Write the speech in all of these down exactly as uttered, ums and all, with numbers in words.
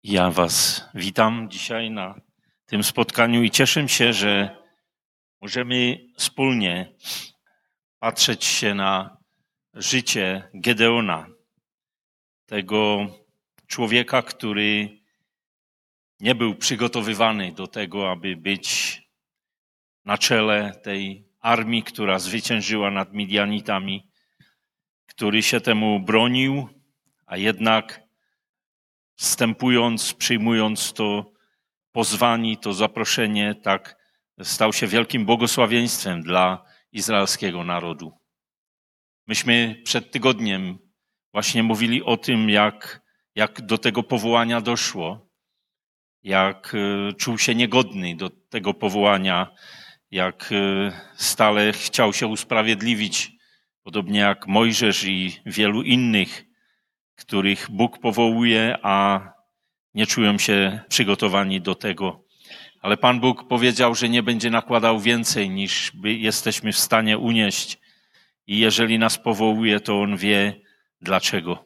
Ja Was witam dzisiaj na tym spotkaniu i cieszę się, że możemy wspólnie patrzeć się na życie Gedeona, tego człowieka, który nie był przygotowywany do tego, aby być na czele tej armii, która zwyciężyła nad Midianitami, który się temu bronił, a jednak wstępując, przyjmując to pozwanie, to zaproszenie, tak stał się wielkim błogosławieństwem dla izraelskiego narodu. Myśmy przed tygodniem właśnie mówili o tym, jak, jak do tego powołania doszło, jak czuł się niegodny do tego powołania, jak stale chciał się usprawiedliwić, podobnie jak Mojżesz i wielu innych, których Bóg powołuje, a nie czują się przygotowani do tego. Ale Pan Bóg powiedział, że nie będzie nakładał więcej, niż by jesteśmy w stanie unieść. I jeżeli nas powołuje, to On wie dlaczego.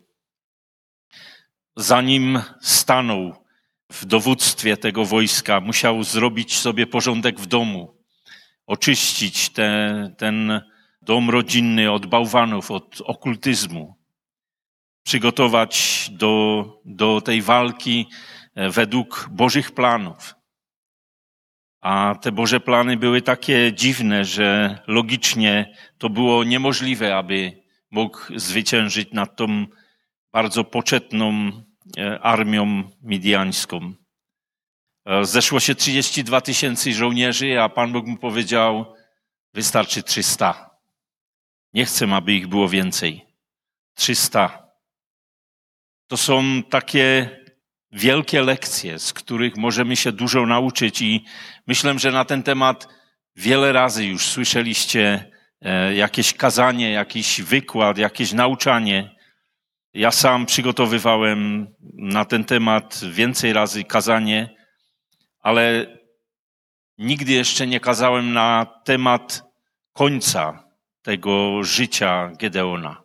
Zanim stanął w dowództwie tego wojska, musiał zrobić sobie porządek w domu, oczyścić te, ten dom rodzinny od bałwanów, od okultyzmu, przygotować do, do tej walki według Bożych planów. A te Boże plany były takie dziwne, że logicznie to było niemożliwe, aby mógł zwyciężyć nad tą bardzo poczetną armią midiańską. Zeszło się trzydzieści dwa tysięcy żołnierzy, a Pan Bóg mu powiedział, wystarczy trzysta. Nie chcę, aby ich było więcej. trzysta. To są takie wielkie lekcje, z których możemy się dużo nauczyć i myślę, że na ten temat wiele razy już słyszeliście jakieś kazanie, jakiś wykład, jakieś nauczanie. Ja sam przygotowywałem na ten temat więcej razy kazanie, ale nigdy jeszcze nie kazałem na temat końca tego życia Gedeona.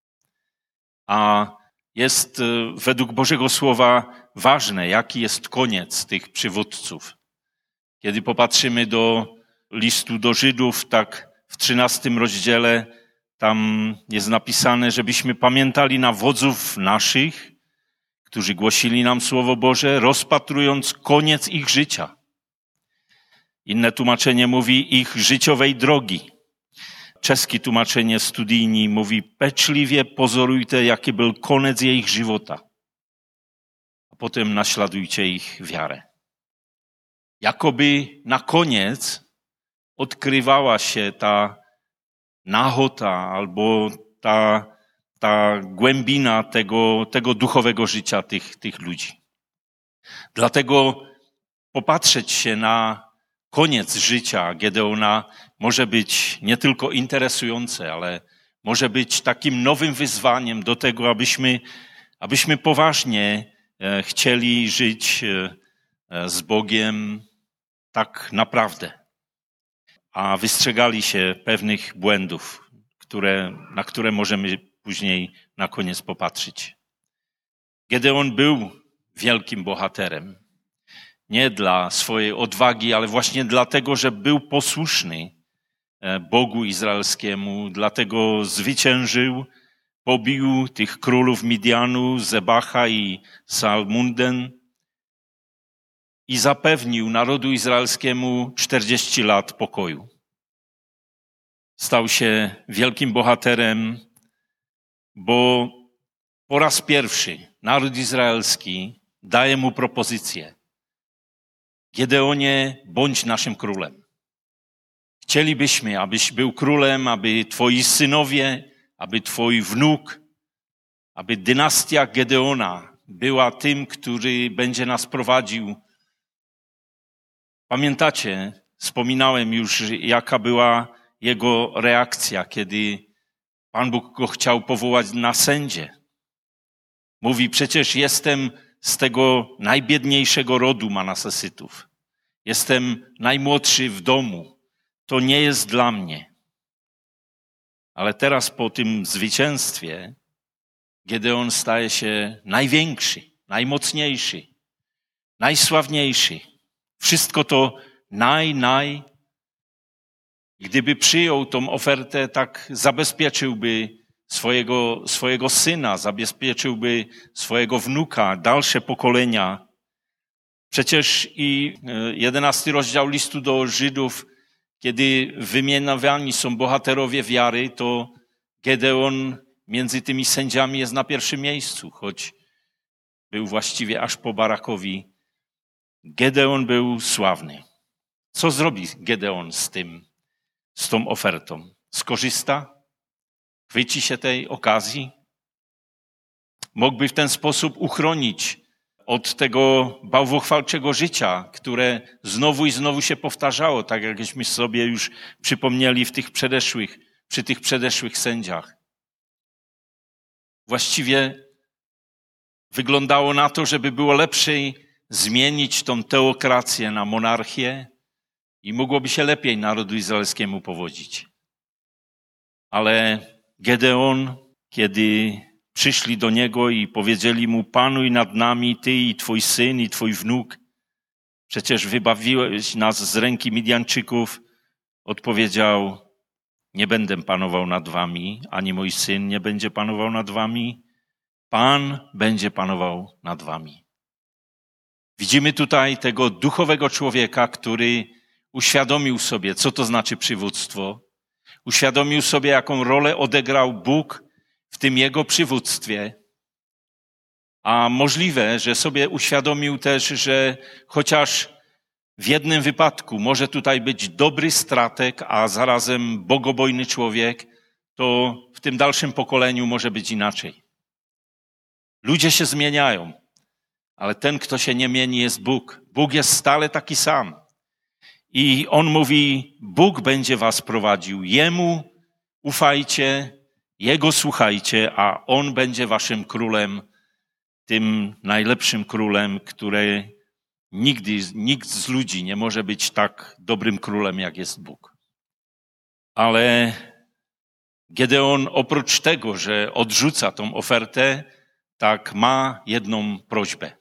A jest według Bożego Słowa ważne, jaki jest koniec tych przywódców. Kiedy popatrzymy do listu do Żydów, tak w trzynastym rozdziale, tam jest napisane, żebyśmy pamiętali na wodzów naszych, którzy głosili nam Słowo Boże, rozpatrując koniec ich życia. Inne tłumaczenie mówi ich życiowej drogi. Czeskie tłumaczenie studyjni mówi, peczliwie pozorujte, jaki był koniec ich żywota. A potem naśladujcie ich wiarę. Jakoby na koniec odkrywała się ta nahota albo ta, ta głębina tego, tego duchowego życia tych, tych ludzi. Dlatego popatrzeć się na koniec życia Gedeona może być nie tylko interesujące, ale może być takim nowym wyzwaniem do tego, abyśmy, abyśmy poważnie chcieli żyć z Bogiem tak naprawdę, a wystrzegali się pewnych błędów, które, na które możemy później na koniec popatrzeć. Gedeon był wielkim bohaterem. Nie dla swojej odwagi, ale właśnie dlatego, że był posłuszny Bogu izraelskiemu, dlatego zwyciężył, pobił tych królów Midianu, Zebacha i Salmunden i zapewnił narodu izraelskiemu czterdzieści lat pokoju. Stał się wielkim bohaterem, bo po raz pierwszy naród izraelski daje mu propozycję. Gedeonie, bądź naszym królem. Chcielibyśmy, abyś był królem, aby twoi synowie, aby twój wnuk, aby dynastia Gedeona była tym, który będzie nas prowadził. Pamiętacie, wspominałem już, jaka była jego reakcja, kiedy Pan Bóg go chciał powołać na sędzię. Mówi, przecież jestem z tego najbiedniejszego rodu Manasesytów. Jestem najmłodszy w domu. To nie jest dla mnie. Ale teraz po tym zwycięstwie Gedeon staje się największy, najmocniejszy. najsławniejszy. Wszystko to naj, naj. Gdyby przyjął tą ofertę, tak zabezpieczyłby swojego, swojego syna, zabezpieczyłby swojego wnuka, dalsze pokolenia. Przecież i jedenasty rozdział listu do Żydów, kiedy wymieniani są bohaterowie wiary, to Gedeon między tymi sędziami jest na pierwszym miejscu, choć był właściwie aż po Barakowi. Gedeon był sławny. Co zrobi Gedeon z tym, z tą ofertą? Skorzysta? Chwyci się tej okazji? Mógłby w ten sposób uchronić od tego bałwochwalczego życia, które znowu i znowu się powtarzało, tak jakśmy sobie już przypomnieli w tych przedeszłych, przy tych przedeszłych sędziach. Właściwie wyglądało na to, żeby było lepiej zmienić tą teokrację na monarchię i mogłoby się lepiej narodu izraelskiemu powodzić. Ale Gedeon, kiedy przyszli do niego i powiedzieli mu: panuj nad nami, ty i twój syn i twój wnuk, przecież wybawiłeś nas z ręki Midianczyków, odpowiedział: nie będę panował nad wami, ani mój syn nie będzie panował nad wami, Pan będzie panował nad wami. Widzimy tutaj tego duchowego człowieka, który uświadomił sobie, co to znaczy przywództwo, uświadomił sobie, jaką rolę odegrał Bóg w tym jego przywództwie, a możliwe, że sobie uświadomił też, że chociaż w jednym wypadku może tutaj być dobry strateg, a zarazem bogobojny człowiek, to w tym dalszym pokoleniu może być inaczej. Ludzie się zmieniają, ale ten, kto się nie mieni, jest Bóg. Bóg jest stale taki sam. I On mówi: Bóg będzie was prowadził. Jemu ufajcie, Jego słuchajcie, a On będzie waszym królem, tym najlepszym królem, który nigdy, nikt z ludzi nie może być tak dobrym królem, jak jest Bóg. Ale Gedeon oprócz tego, że odrzuca tą ofertę, tak ma jedną prośbę.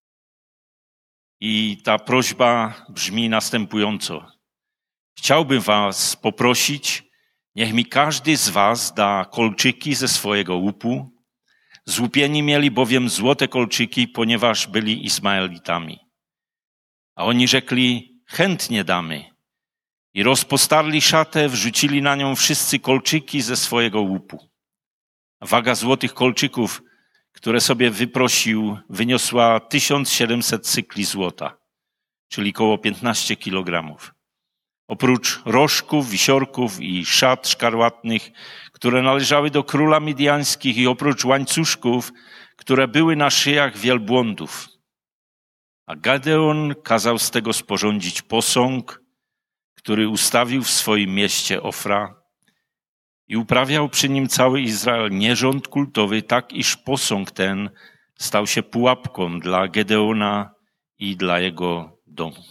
I ta prośba brzmi następująco. Chciałbym was poprosić, niech mi każdy z was da kolczyki ze swojego łupu. Złupieni mieli bowiem złote kolczyki, ponieważ byli Ismaelitami. A oni rzekli: chętnie damy. I rozpostarli szatę, wrzucili na nią wszyscy kolczyki ze swojego łupu. Waga złotych kolczyków, które sobie wyprosił, wyniosła tysiąc siedemset cykli złota, czyli koło piętnaście kilogramów. Oprócz rożków, wisiorków i szat szkarłatnych, które należały do króla midiańskich, i oprócz łańcuszków, które były na szyjach wielbłądów. A Gedeon kazał z tego sporządzić posąg, który ustawił w swoim mieście Ofra, i uprawiał przy nim cały Izrael nierząd kultowy, tak iż posąg ten stał się pułapką dla Gedeona i dla jego domu.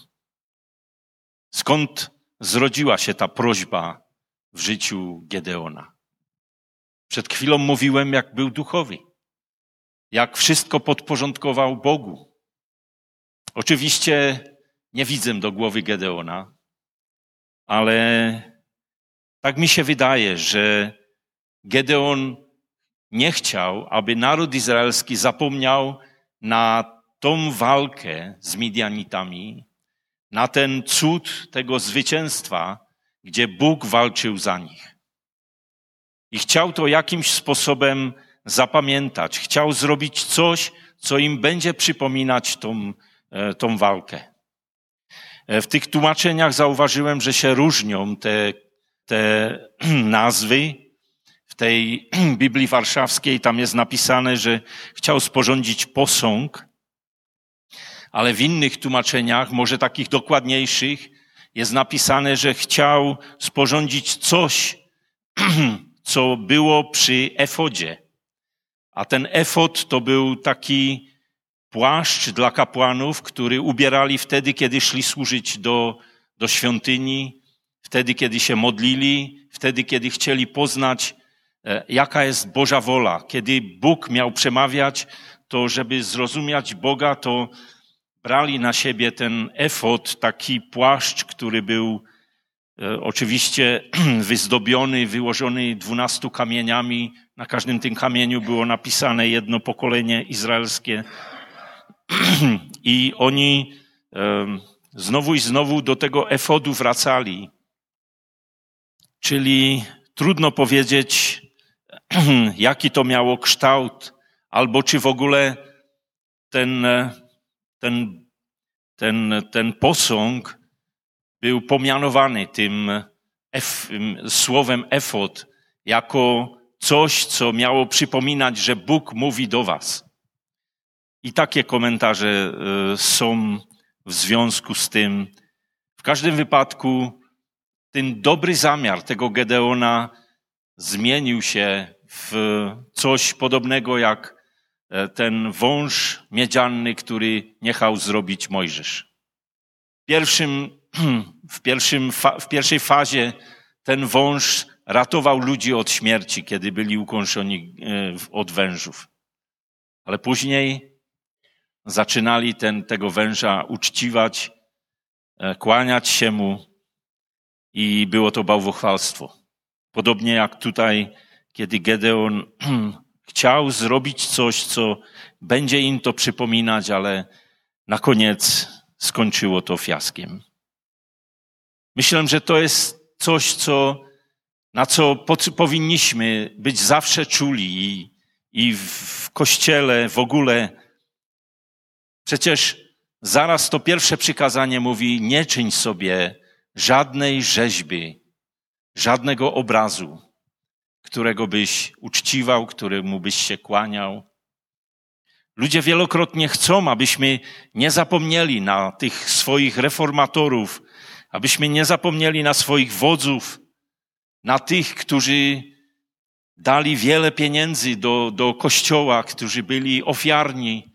Skąd zrodziła się ta prośba w życiu Gedeona? Przed chwilą mówiłem, jak był duchowy, jak wszystko podporządkował Bogu. Oczywiście nie widzę do głowy Gedeona, ale tak mi się wydaje, że Gedeon nie chciał, aby naród izraelski zapomniał na tą walkę z Midianitami, na ten cud tego zwycięstwa, gdzie Bóg walczył za nich. I chciał to jakimś sposobem zapamiętać. Chciał zrobić coś, co im będzie przypominać tą, tą walkę. W tych tłumaczeniach zauważyłem, że się różnią te te nazwy. W tej Biblii Warszawskiej tam jest napisane, że chciał sporządzić posąg, ale w innych tłumaczeniach, może takich dokładniejszych, jest napisane, że chciał sporządzić coś, co było przy efodzie. A ten efod to był taki płaszcz dla kapłanów, który ubierali wtedy, kiedy szli służyć do, do świątyni, wtedy, kiedy się modlili, wtedy, kiedy chcieli poznać, jaka jest Boża wola. Kiedy Bóg miał przemawiać, to żeby zrozumieć Boga, to brali na siebie ten efod, taki płaszcz, który był e, oczywiście wyzdobiony, wyłożony dwunastu kamieniami. Na każdym tym kamieniu było napisane jedno pokolenie izraelskie. I oni e, znowu i znowu do tego efodu wracali. Czyli trudno powiedzieć, jaki to miało kształt, albo czy w ogóle ten, ten, ten, ten posąg był pomianowany tym ef, słowem efod jako coś, co miało przypominać, że Bóg mówi do was. I takie komentarze są w związku z tym. W każdym wypadku ten dobry zamiar tego Gedeona zmienił się w coś podobnego jak ten wąż miedziany, który niechał zrobić Mojżesz. W, pierwszym, w, pierwszym, w pierwszej fazie ten wąż ratował ludzi od śmierci, kiedy byli ukąszeni od wężów. Ale później zaczynali ten, tego węża uczciwać, kłaniać się mu i było to bałwochwalstwo. Podobnie jak tutaj, kiedy Gedeon chciał zrobić coś, co będzie im to przypominać, ale na koniec skończyło to fiaskiem. Myślę, że to jest coś, co, na co powinniśmy być zawsze czuli i, i w Kościele w ogóle. Przecież zaraz to pierwsze przykazanie mówi: nie czyń sobie żadnej rzeźby, żadnego obrazu, którego byś uczciwał, któremu byś się kłaniał. Ludzie wielokrotnie chcą, abyśmy nie zapomnieli na tych swoich reformatorów, abyśmy nie zapomnieli na swoich wodzów, na tych, którzy dali wiele pieniędzy do, do Kościoła, którzy byli ofiarni.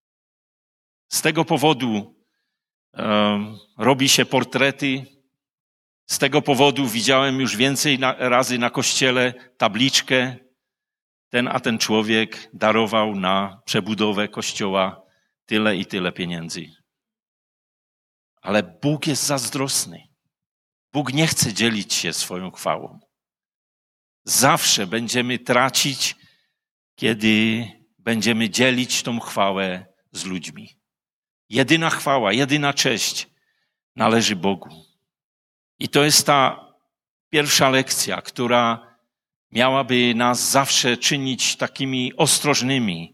Z tego powodu um, robi się portrety. Z tego powodu widziałem już więcej na, razy na kościele tabliczkę. Ten a ten człowiek darował na przebudowę kościoła tyle i tyle pieniędzy. Ale Bóg jest zazdrosny. Bóg nie chce dzielić się swoją chwałą. Zawsze będziemy tracić, kiedy będziemy dzielić tą chwałę z ludźmi. Jedyna chwała, jedyna cześć należy Bogu. I to jest ta pierwsza lekcja, która miałaby nas zawsze czynić takimi ostrożnymi,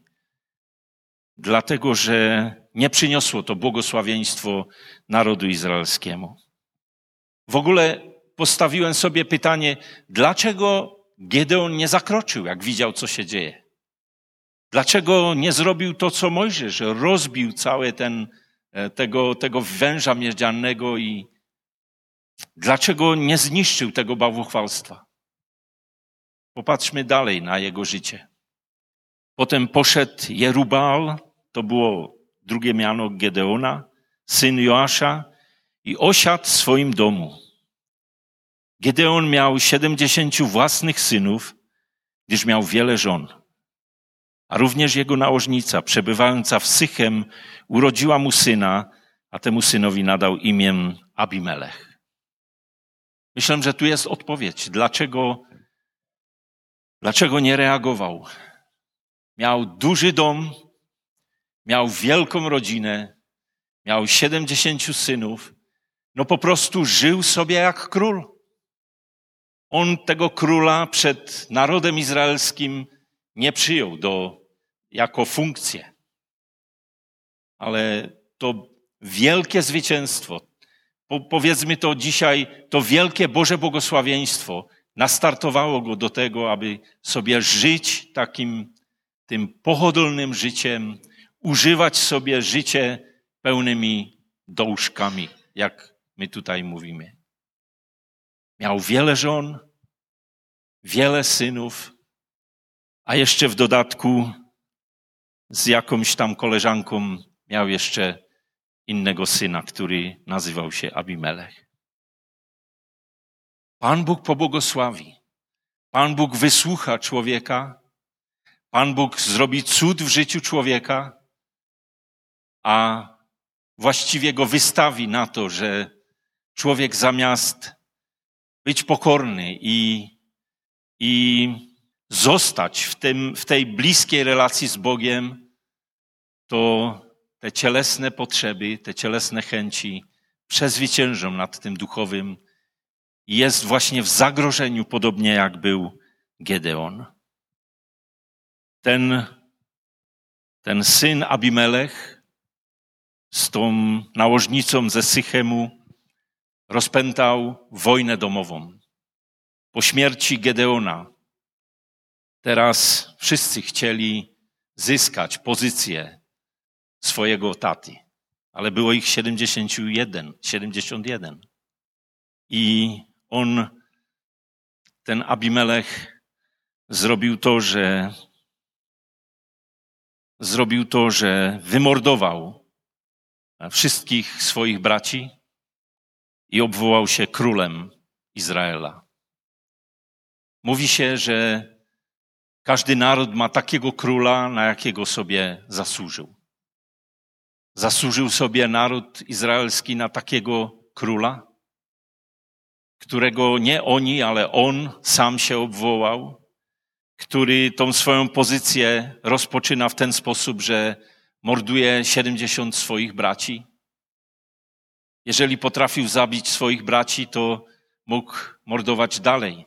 dlatego że nie przyniosło to błogosławieństwo narodu izraelskiemu. W ogóle postawiłem sobie pytanie, dlaczego Gedeon nie zakroczył, jak widział, co się dzieje? Dlaczego nie zrobił to, co Mojżesz, rozbił cały ten, tego, tego węża miedzianego i dlaczego nie zniszczył tego bałwochwalstwa? Popatrzmy dalej na jego życie. Potem poszedł Jerubal, to było drugie miano Gedeona, syn Joasza, i osiadł w swoim domu. Gedeon miał siedemdziesięciu własnych synów, gdyż miał wiele żon. A również jego nałożnica, przebywająca w Sychem, urodziła mu syna, a temu synowi nadał imię Abimelech. Myślę, że tu jest odpowiedź, dlaczego, dlaczego nie reagował. Miał duży dom, miał wielką rodzinę, miał siedemdziesięciu synów, no po prostu żył sobie jak król. On tego króla przed narodem izraelskim nie przyjął do, jako funkcję. Ale to wielkie zwycięstwo, po, powiedzmy to dzisiaj, to wielkie Boże błogosławieństwo nastartowało go do tego, aby sobie żyć takim tym pochodlnym życiem, używać sobie życie pełnymi douszkami, jak my tutaj mówimy. Miał wiele żon, wiele synów, a jeszcze w dodatku z jakąś tam koleżanką miał jeszcze innego syna, który nazywał się Abimelech. Pan Bóg pobłogosławi. Pan Bóg wysłucha człowieka. Pan Bóg zrobi cud w życiu człowieka, a właściwie go wystawi na to, że człowiek zamiast być pokorny i, i zostać w, tym, w tej bliskiej relacji z Bogiem, to te cielesne potrzeby, te cielesne chęci przezwyciężą nad tym duchowym i jest właśnie w zagrożeniu, podobnie jak był Gedeon. Ten, ten syn Abimelech z tą nałożnicą ze Sychemu rozpętał wojnę domową. Po śmierci Gedeona teraz wszyscy chcieli zyskać pozycję swojego taty, ale było ich siedemdziesiąt jeden, siedemdziesiąt jeden. I on, ten Abimelech, zrobił to, że zrobił to, że wymordował wszystkich swoich braci i obwołał się królem Izraela. Mówi się, że każdy naród ma takiego króla, na jakiego sobie zasłużył. Zasłużył sobie naród izraelski na takiego króla, którego nie oni, ale on sam się obwołał, który tą swoją pozycję rozpoczyna w ten sposób, że morduje siedemdziesiąt swoich braci. Jeżeli potrafił zabić swoich braci, to mógł mordować dalej.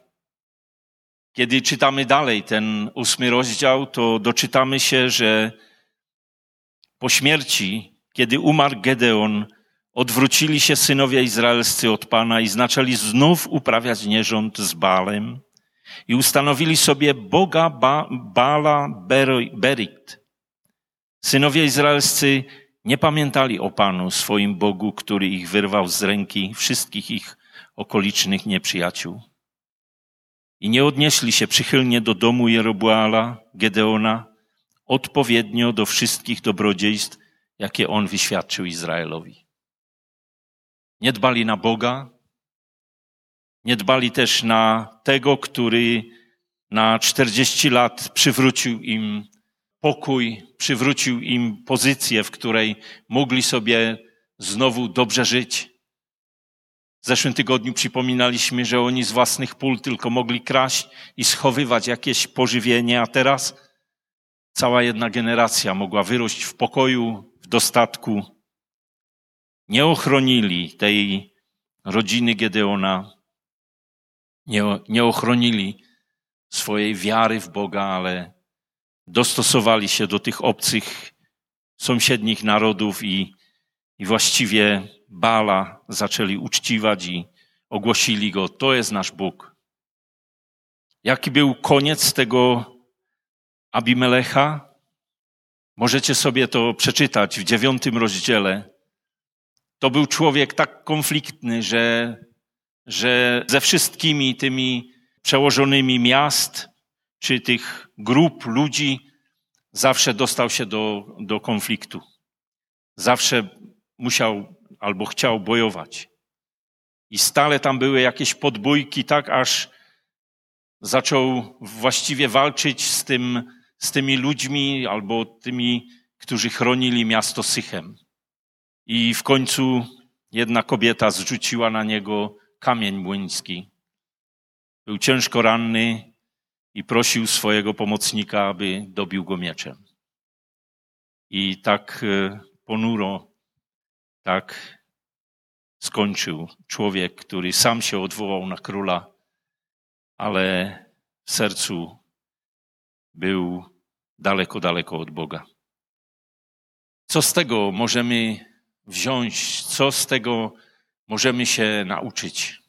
Kiedy czytamy dalej ten ósmy rozdział, to doczytamy się, że po śmierci, kiedy umarł Gedeon, odwrócili się synowie izraelscy od Pana i zaczęli znów uprawiać nierząd z Baalem i ustanowili sobie Boga ba- Baala Berit. Synowie izraelscy nie pamiętali o Panu, swoim Bogu, który ich wyrwał z ręki wszystkich ich okolicznych nieprzyjaciół. I nie odnieśli się przychylnie do domu Jeroboala, Gedeona, odpowiednio do wszystkich dobrodziejstw, jakie on wyświadczył Izraelowi. Nie dbali na Boga, nie dbali też na tego, który na czterdzieści lat przywrócił im pokój, przywrócił im pozycję, w której mogli sobie znowu dobrze żyć. W zeszłym tygodniu przypominaliśmy, że oni z własnych pól tylko mogli kraść i schowywać jakieś pożywienie, a teraz cała jedna generacja mogła wyrość w pokoju, w dostatku. Nie ochronili tej rodziny Gedeona, nie, nie ochronili swojej wiary w Boga, ale dostosowali się do tych obcych, sąsiednich narodów i, i właściwie Baala zaczęli uczciwać i ogłosili go, to jest nasz Bóg. Jaki był koniec tego Abimelecha? Możecie sobie to przeczytać w dziewiątym rozdziale. To był człowiek tak konfliktny, że, że ze wszystkimi tymi przełożonymi miast czy tych grup ludzi zawsze dostał się do, do konfliktu. Zawsze musiał albo chciał bojować. I stale tam były jakieś podbójki, tak aż zaczął właściwie walczyć z, tym, z tymi ludźmi albo tymi, którzy chronili miasto Sychem. I w końcu jedna kobieta zrzuciła na niego kamień młyński. Był ciężko ranny i prosił swojego pomocnika, aby dobił go mieczem. I tak ponuro, tak skończył człowiek, który sam się odwołał na króla, ale w sercu był daleko, daleko od Boga. Co z tego możemy wziąć? Co z tego możemy się nauczyć?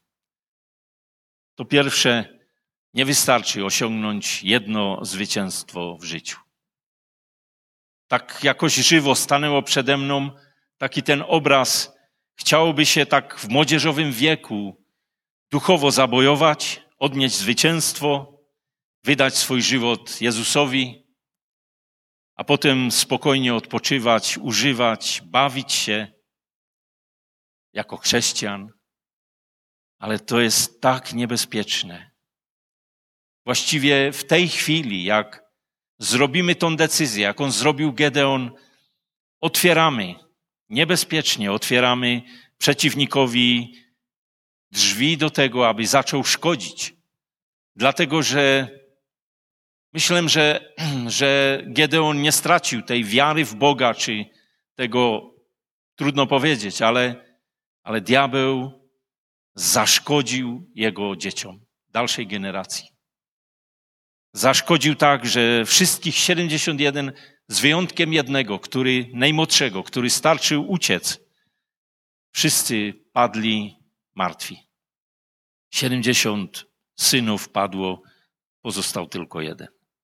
To pierwsze, nie wystarczy osiągnąć jedno zwycięstwo w życiu. Tak jakoś żywo stanęło przede mną taki ten obraz. Chciałoby się tak w młodzieżowym wieku duchowo zabojować, odnieść zwycięstwo, wydać swój żywot Jezusowi, a potem spokojnie odpoczywać, używać, bawić się jako chrześcijan. Ale to jest tak niebezpieczne. Właściwie w tej chwili, jak zrobimy tą decyzję, jaką zrobił Gedeon, otwieramy niebezpiecznie otwieramy przeciwnikowi drzwi do tego, aby zaczął szkodzić. Dlatego, że myślę, że, że Gedeon nie stracił tej wiary w Boga, czy tego, trudno powiedzieć, ale, ale diabeł zaszkodził jego dzieciom, dalszej generacji. Zaszkodził tak, że wszystkich siedemdziesiąt jeden, z wyjątkiem jednego, który najmłodszego, który starczył uciec, wszyscy padli martwi. siedemdziesiąt synów padło, pozostał tylko jeden.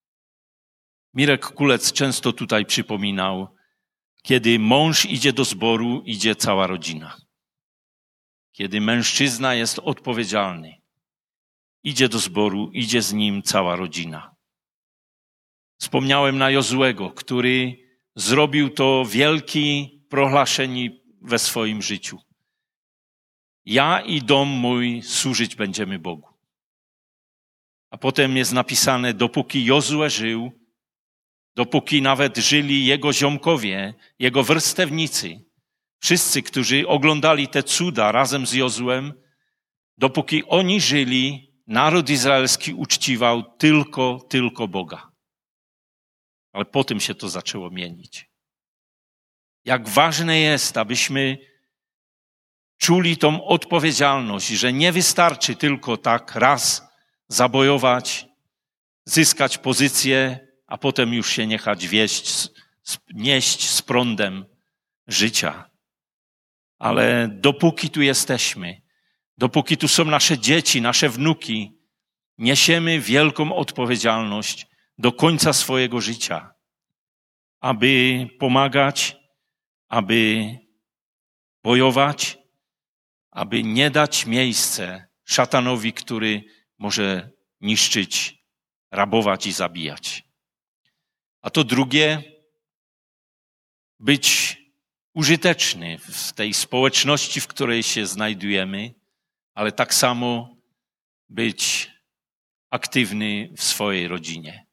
Mirek Kulec często tutaj przypominał, kiedy mąż idzie do zboru, idzie cała rodzina. Kiedy mężczyzna jest odpowiedzialny, idzie do zboru, idzie z nim cała rodzina. Wspomniałem na Jozuego, który zrobił to wielkie prochlaszenie we swoim życiu. Ja i dom mój służyć będziemy Bogu. A potem jest napisane, dopóki Jozue żył, dopóki nawet żyli jego ziomkowie, jego wrstewnicy, wszyscy, którzy oglądali te cuda razem z Jozuem, dopóki oni żyli, naród izraelski uczciwał tylko, tylko Boga. Ale potem się to zaczęło mienić. Jak ważne jest, abyśmy czuli tą odpowiedzialność, że nie wystarczy tylko tak raz zabojować, zyskać pozycję, a potem już się niechać wieść, nieść z prądem życia. Ale dopóki tu jesteśmy, dopóki tu są nasze dzieci, nasze wnuki, niesiemy wielką odpowiedzialność do końca swojego życia, aby pomagać, aby bojować, aby nie dać miejsce szatanowi, który może niszczyć, rabować i zabijać. A to drugie, być użyteczny w tej społeczności, w której się znajdujemy, ale tak samo być aktywny w swojej rodzinie.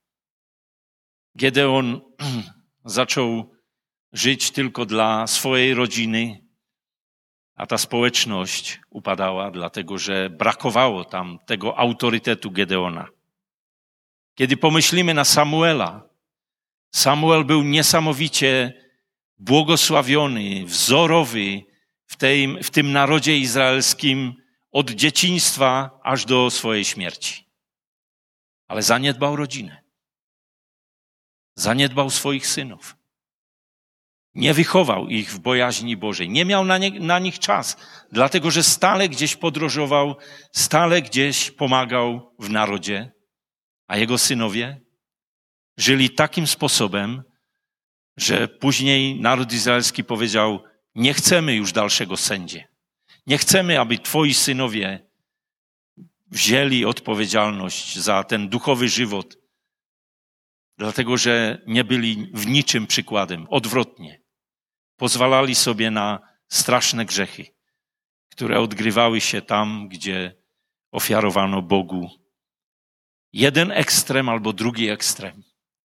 Gedeon zaczął żyć tylko dla swojej rodziny, a ta społeczność upadała, dlatego że brakowało tam tego autorytetu Gedeona. Kiedy pomyślimy na Samuela, Samuel był niesamowicie błogosławiony, wzorowy w, tej, w tym narodzie izraelskim od dzieciństwa aż do swojej śmierci. Ale zaniedbał rodzinę. Zaniedbał swoich synów. Nie wychował ich w bojaźni Bożej. Nie miał na, nie, na nich czas, dlatego że stale gdzieś podróżował, stale gdzieś pomagał w narodzie, a jego synowie żyli takim sposobem, że później naród izraelski powiedział, nie chcemy już dalszego sędzie. Nie chcemy, aby twoi synowie wzięli odpowiedzialność za ten duchowy żywot, dlatego że nie byli w niczym przykładem. Odwrotnie. Pozwalali sobie na straszne grzechy, które odgrywały się tam, gdzie ofiarowano Bogu jeden ekstrem albo drugi ekstrem.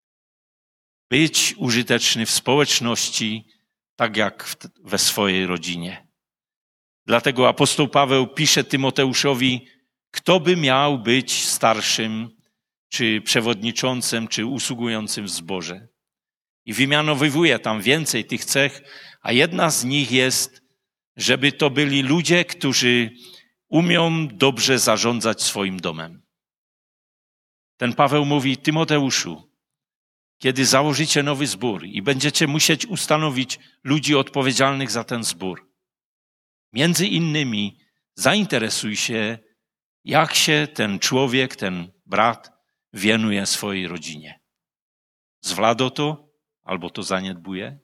Być użyteczny w społeczności, tak jak w, we swojej rodzinie. Dlatego apostoł Paweł pisze Tymoteuszowi, kto by miał być starszym, czy przewodniczącym, czy usługującym w zborze. I wymianowywuje tam więcej tych cech, a jedna z nich jest, żeby to byli ludzie, którzy umią dobrze zarządzać swoim domem. Ten Paweł mówi, Tymoteuszu, kiedy założycie nowy zbór i będziecie musieć ustanowić ludzi odpowiedzialnych za ten zbór, między innymi zainteresuj się, jak się ten człowiek, ten brat wienuje swojej rodzinie. Zwlada to albo to zaniedbuje?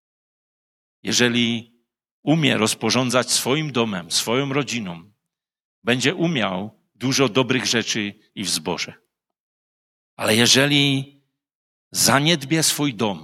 Jeżeli umie rozporządzać swoim domem, swoją rodziną, będzie umiał dużo dobrych rzeczy i w zborze. Ale jeżeli zaniedbie swój dom,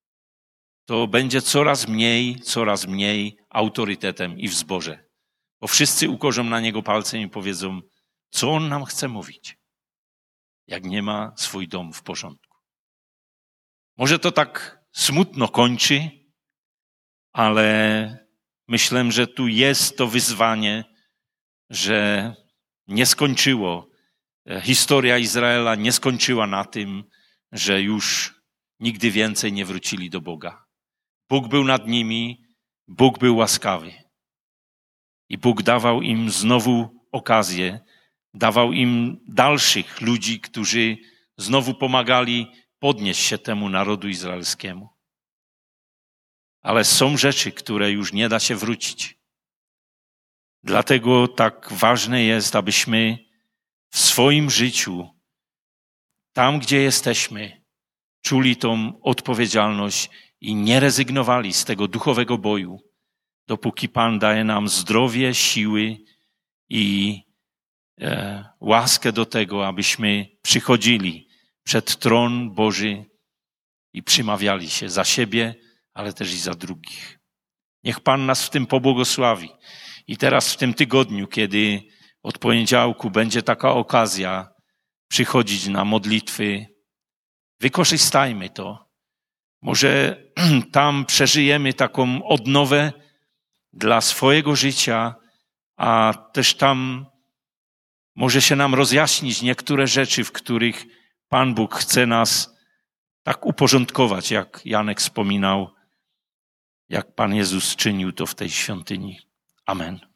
to będzie coraz mniej, coraz mniej autorytetem i w zborze. Bo wszyscy ukorzą na niego palcem i powiedzą, co on nam chce mówić, jak nie ma swój dom w porządku. Może to tak smutno kończy, ale myślę, że tu jest to wyzwanie, że nie skończyło. Historia Izraela nie skończyła na tym, że już nigdy więcej nie wrócili do Boga. Bóg był nad nimi, Bóg był łaskawy. I Bóg dawał im znowu okazję, dawał im dalszych ludzi, którzy znowu pomagali podnieść się temu narodu izraelskiemu. Ale są rzeczy, które już nie da się wrócić. Dlatego tak ważne jest, abyśmy w swoim życiu, tam gdzie jesteśmy, czuli tą odpowiedzialność i nie rezygnowali z tego duchowego boju, dopóki Pan daje nam zdrowie, siły i e, łaskę do tego, abyśmy przychodzili przed tron Boży i przymawiali się za siebie, ale też i za drugich. Niech Pan nas w tym pobłogosławi. I teraz w tym tygodniu, kiedy od poniedziałku będzie taka okazja przychodzić na modlitwy, wykorzystajmy to. Może tam przeżyjemy taką odnowę dla swojego życia, a też tam może się nam rozjaśnić niektóre rzeczy, w których Pan Bóg chce nas tak uporządkować, jak Janek wspominał, jak Pan Jezus czynił to w tej świątyni. Amen.